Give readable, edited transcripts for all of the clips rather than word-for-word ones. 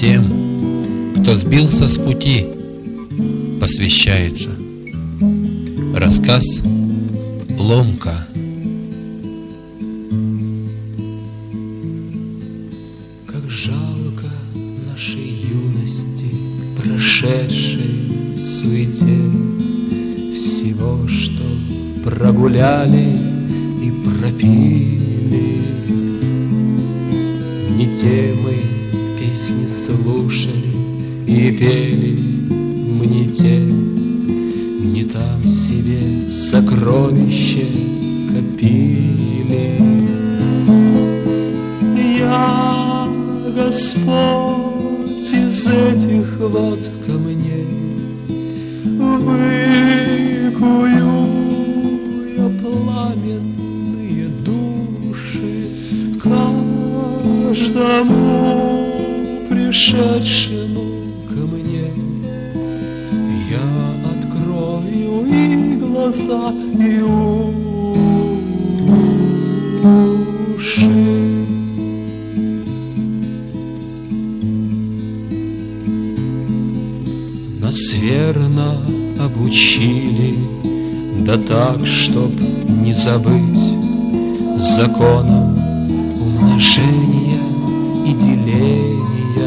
Тем, кто сбился с пути, посвящается рассказ «Ломка». Как жалко нашей юности, прошедшей в суете, всего, что прогуляли и пропили. Не те мы песни слушали и пели, мы не те, не там себе сокровища копили. Я, Господь, из этих вод камней выкую я пламенные души каждому пришедшему ко мне. Я открою и глаза, и уши. Нас верно обучили, да так, чтоб не забыть законом умножения и деления.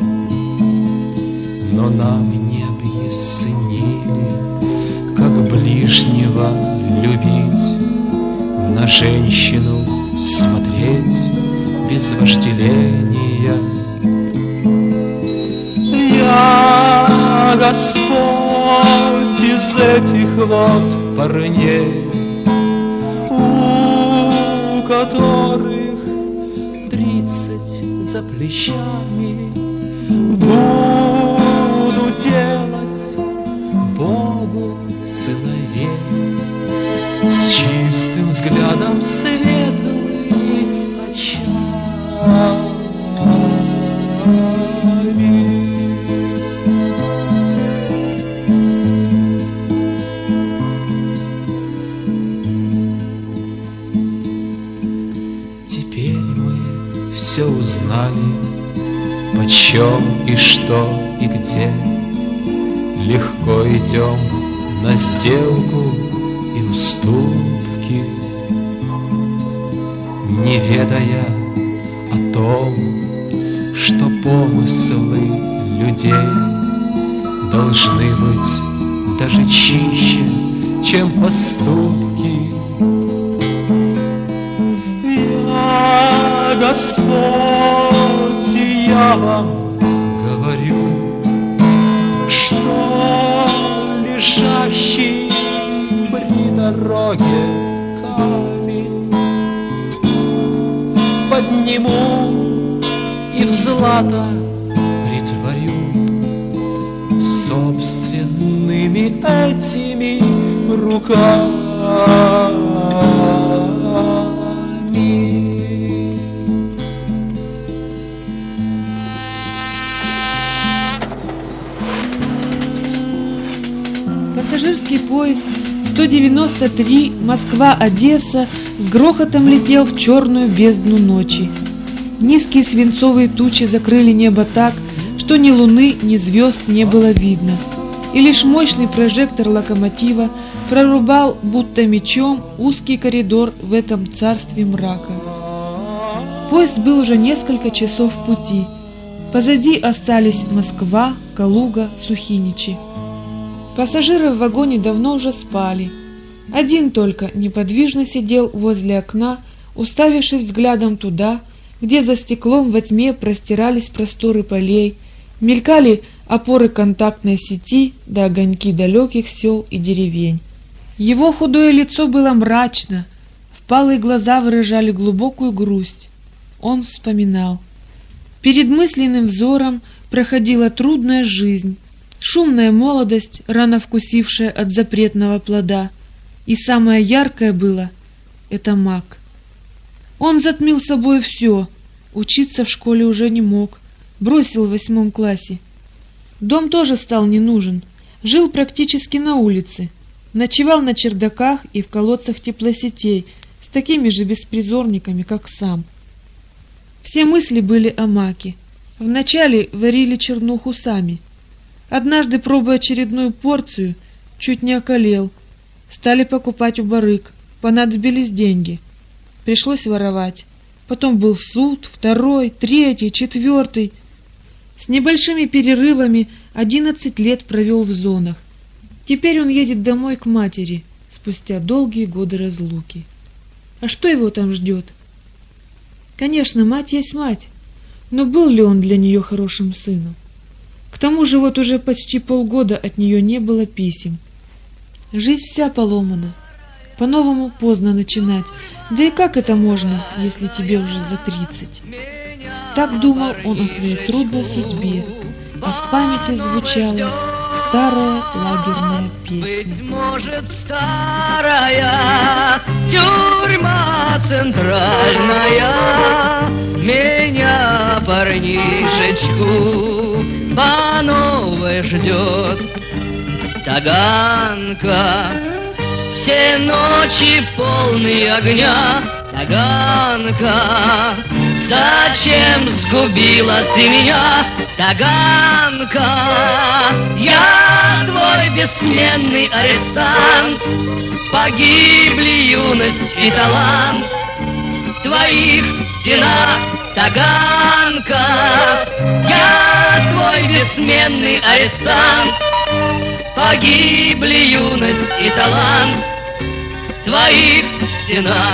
Но нам не объяснили, как ближнего любить, на женщину смотреть без вожделения. Я, Господь, из этих вот парней, у которых 30 за плечами, буду делать Богу сыновей с чистым взглядом, светлыми очами. Теперь мы все узнали, почем и что и где. Легко идем на сделку и уступки, не ведая о том, что помыслы людей должны быть даже чище, чем поступки. Я, Господь, я вам говорю, что лежащий при дороге камень подниму и в злато притворю собственными этими руками. Пассажирский поезд 193 Москва-Одесса с грохотом летел в черную бездну ночи. Низкие свинцовые тучи закрыли небо так, что ни луны, ни звезд не было видно, и лишь мощный прожектор локомотива прорубал, будто мечом, узкий коридор в этом царстве мрака. Поезд был уже несколько часов в пути. Позади остались Москва, Калуга, Сухиничи. Пассажиры в вагоне давно уже спали. Один только неподвижно сидел возле окна, уставившись взглядом туда, где за стеклом во тьме простирались просторы полей, мелькали опоры контактной сети да огоньки далеких сел и деревень. Его худое лицо было мрачно, впалые глаза выражали глубокую грусть. Он вспоминал. Перед мысленным взором проходила трудная жизнь, шумная молодость, рано вкусившая от запретного плода, и самое яркое было — это мак. Он затмил собой все, учиться в школе уже не мог, бросил в 8 классе. Дом тоже стал не нужен, жил практически на улице, ночевал на чердаках и в колодцах теплосетей с такими же беспризорниками, как сам. Все мысли были о маке, Вначале варили чернуху сами. Однажды, пробуя очередную порцию, чуть не околел. Стали покупать у барыг. Понадобились деньги. Пришлось воровать. Потом был суд, второй, третий, четвертый. С небольшими перерывами 11 лет провел в зонах. Теперь он едет домой к матери, спустя долгие годы разлуки. А что его там ждет? Конечно, мать есть мать, но был ли он для нее хорошим сыном? К тому же вот уже почти полгода от нее не было писем. Жизнь вся поломана. По-новому поздно начинать. Да и как это можно, если тебе уже за 30? Так думал он о своей трудной судьбе, а в памяти звучала старая лагерная песня. Быть может, старая тюрьма центральная меня, парнишечку, по новой ждет. Таганка, все ночи полные огня. Таганка, зачем сгубила ты меня? Таганка, я твой бессменный арестант. Погибли юность и талант в твоих стенах. Таганка, я твой бессменный арестант. Погибли юность и талант в твоих стенах.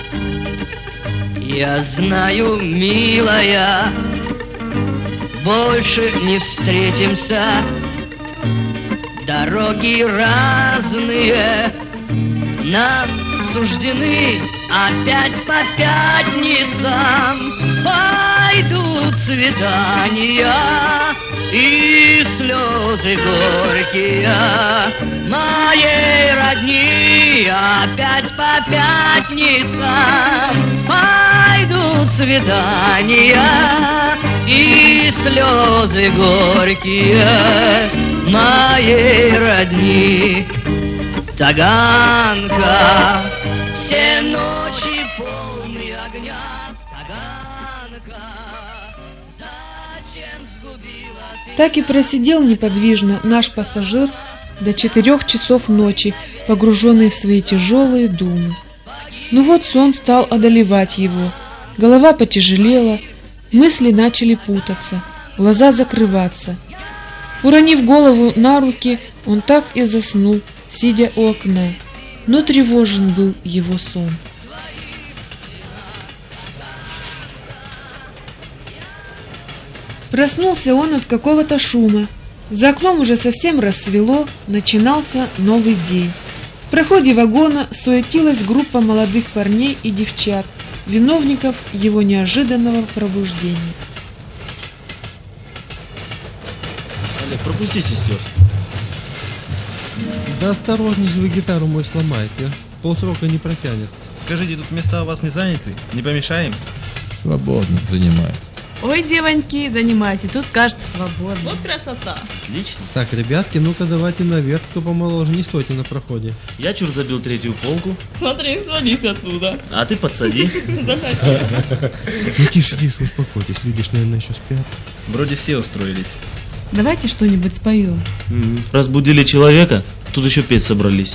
Я знаю, милая, больше не встретимся. Дороги разные нам суждены, опять по пятницам пойдут свидания и слезы горькие моей родни. Опять по пятницам пойдут свидания и слезы горькие моей родни. Таганка, все ночи полные огня. Таганка, зачем сгубила ты? Так и просидел неподвижно наш пассажир до 4 часов ночи, погруженный в свои тяжелые думы. Ну вот сон стал одолевать его, голова потяжелела, мысли начали путаться, глаза закрываться. Уронив голову на руки, он так и заснул, сидя у окна, но тревожен был его сон. Проснулся он от какого-то шума. За окном уже совсем рассвело, начинался новый день. В проходе вагона суетилась группа молодых парней и девчат, виновников его неожиданного пробуждения. Олег, пропусти сестер. Да осторожней же вы гитару мою сломаете, полсрока не протянет. Скажите, тут места у вас не заняты? Не помешаем? Свободно занимает. Ой, девоньки, занимайте, тут кажется свободно. Вот красота. Отлично. Так, ребятки, ну-ка давайте наверх, кто помоложе, не стойте на проходе. Я чур забил 3-ю полку, Смотри, свались оттуда. а ты подсади. Заходи. Ну тише, тише, успокойтесь, люди ж, наверное, еще спят. Вроде все устроились. Давайте что-нибудь споем. Разбудили человека, тут еще петь собрались.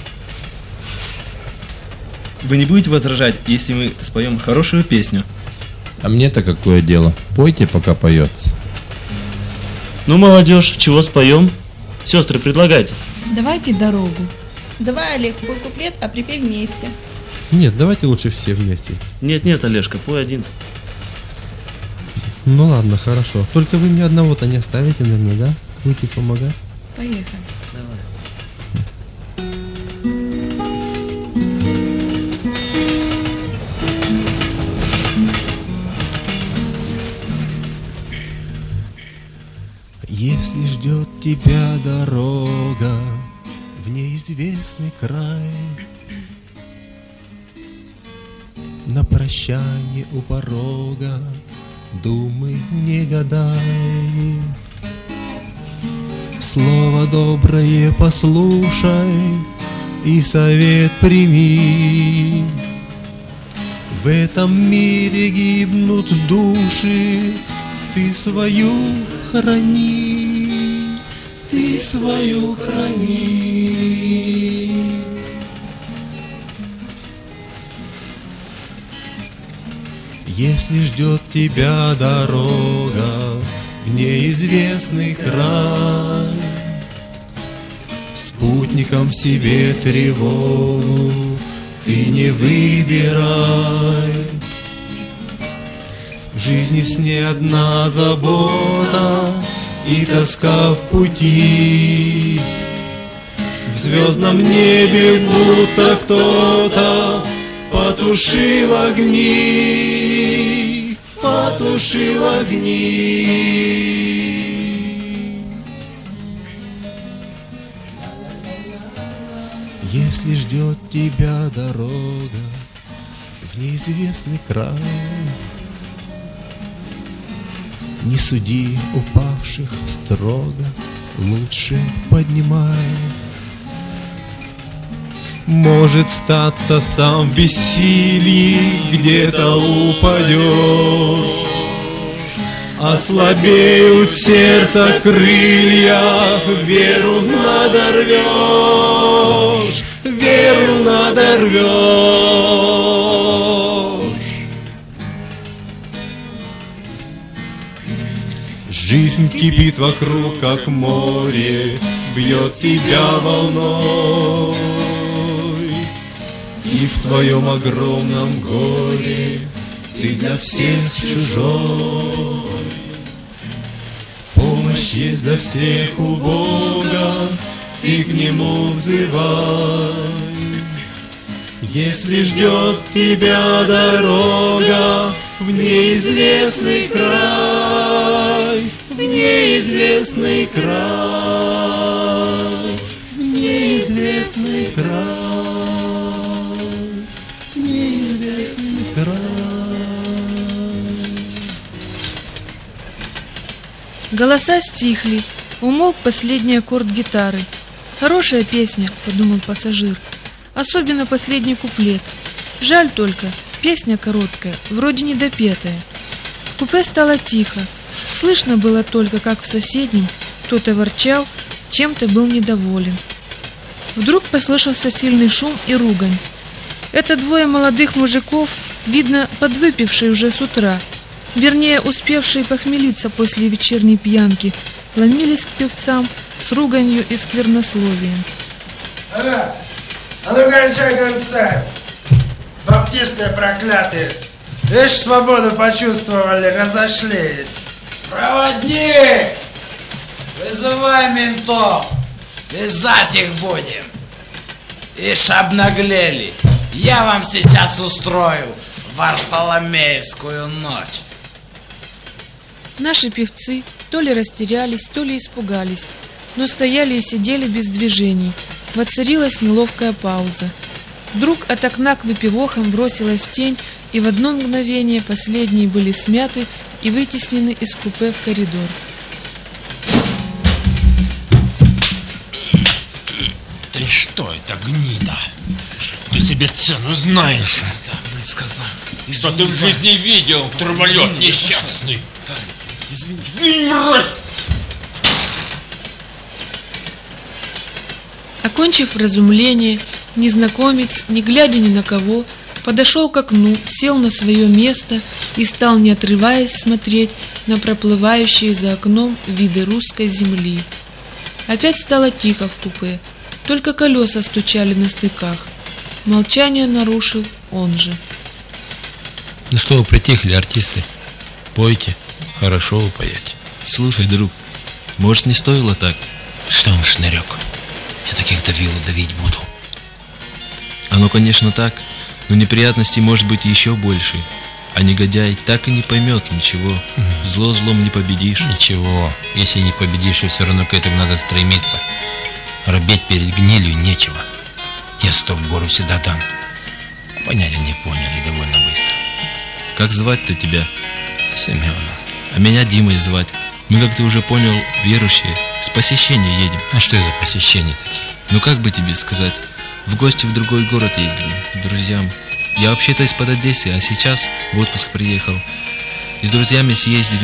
Вы не будете возражать, если мы споем хорошую песню? А мне-то какое дело? Пойте, пока поется. Ну, молодежь, чего споем? Сестры, предлагайте. Давайте дорогу. Давай, Олег, пой куплет, а припей вместе. Нет, давайте лучше все вместе. Нет, Олежка, пой один. Ну ладно, хорошо. Только вы мне одного-то не оставите, наверное, да? Будете помогать? Поехали. Давай. Если ждет тебя дорога в неизвестный край, на прощание у порога думай, не гадай. Слово доброе послушай и совет прими. В этом мире гибнут души, ты свою храни, ты свою храни. Если ждет тебя дорога в неизвестный край, спутником в себе тревогу ты не выбирай. В жизни с ней одна забота и тоска в пути. В звездном небе будто кто-то потушил огни, потушил огни. Если ждет тебя дорога в неизвестный край, не суди упавших строго, лучше поднимай. Может статься сам в бессилии где-то упадешь, ослабеют в сердце крылья, веру надорвешь, веру надорвешь. Жизнь кипит вокруг, как море, бьет тебя волной. И в своем огромном горе ты для всех чужой. Помощь есть для всех у Бога, ты к Нему взывай. Если ждет тебя дорога в неизвестный край, в неизвестный край, в неизвестный край. Голоса стихли, умолк последний аккорд гитары. «Хорошая песня», — подумал пассажир. «Особенно последний куплет. Жаль только, песня короткая, вроде недопетая». В купе стало тихо. Слышно было только, как в соседнем кто-то ворчал, чем-то был недоволен. Вдруг послышался сильный шум и ругань. Это двое молодых мужиков, видно, подвыпившие уже с утра, вернее, успевшие похмелиться после вечерней пьянки, ломились к певцам с руганью и сквернословием. А ну кончай концерт! Баптисты проклятые! Видишь, свободу почувствовали, разошлись! Проводник! Вызывай ментов! Вязать их будем! Ишь, обнаглели! Я вам сейчас устрою Варфоломеевскую ночь! Наши певцы то ли растерялись, то ли испугались, но стояли и сидели без движений. Воцарилась неловкая пауза. Вдруг от окна к выпивохам бросилась тень, и в одно мгновение последние были смяты и вытеснены из купе в коридор. Ты что это, гнида? Ты себе цену знаешь? Что ты в жизни видел, труполет несчастный? Извини, мразь! Окончив вразумление, незнакомец, не глядя ни на кого, подошел к окну, сел на свое место и стал, не отрываясь, смотреть на проплывающие за окном виды русской земли. Опять стало тихо в купе, только колеса стучали на стыках. Молчание нарушил он же. Ну что вы притихли, артисты? Пойте, хорошо вы поете. Слушай, друг, может, не стоило так? Что он, шнырек? Я таких давил и давить буду. Оно, конечно, так, но неприятностей может быть еще больше. А негодяй так и не поймет ничего. Зло злом не победишь. Ничего, если не победишь, и все равно к этому надо стремиться. Робеть перед гнилью нечего. Я 100 в гору всегда дам. Понятия не поняли довольно быстро. Как звать-то тебя? Семена. А меня Димой звать. Мы, как ты уже понял, верующие. С посещения едем. А что за посещения такие? Ну как бы тебе сказать? В гости в другой город ездили, к друзьям. Я вообще-то из-под Одессы, а сейчас в отпуск приехал. И с друзьями съездили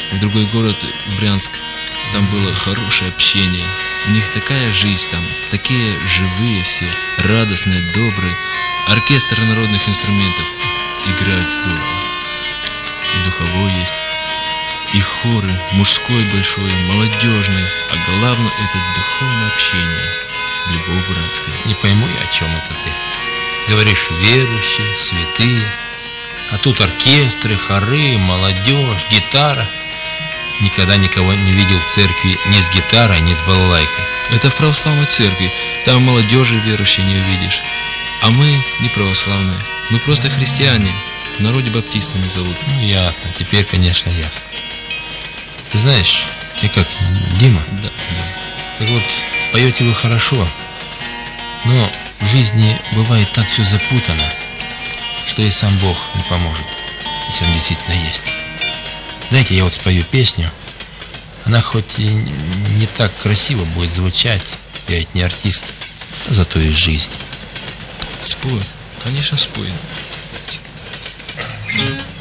в другой город, в Брянск. Там было хорошее общение. У них такая жизнь там, такие живые все, радостные, добрые. Оркестр народных инструментов играет здорово. И духовой есть, и хоры, мужской большой, молодежный. А главное, это духовное общение, любовь братская. Не пойму я, о чем это ты. Говоришь, верующие, святые. А тут оркестры, хоры, молодежь, гитара. Никогда никого не видел в церкви ни с гитарой, ни с балалайкой. Это в православной церкви. Там молодежи верующей не увидишь. А мы не православные. Мы просто христиане. В народе баптистами зовут. Ну, ясно. Теперь, конечно, ясно. Ты знаешь, ты как, Дима? Да. Так вот, поете вы хорошо. Но в жизни бывает так все запутано, что и сам Бог не поможет, если Он действительно есть. Знаете, я вот спою песню. Она хоть и не так красиво будет звучать, я ведь не артист, а зато и жизнь. Спой, конечно, спой.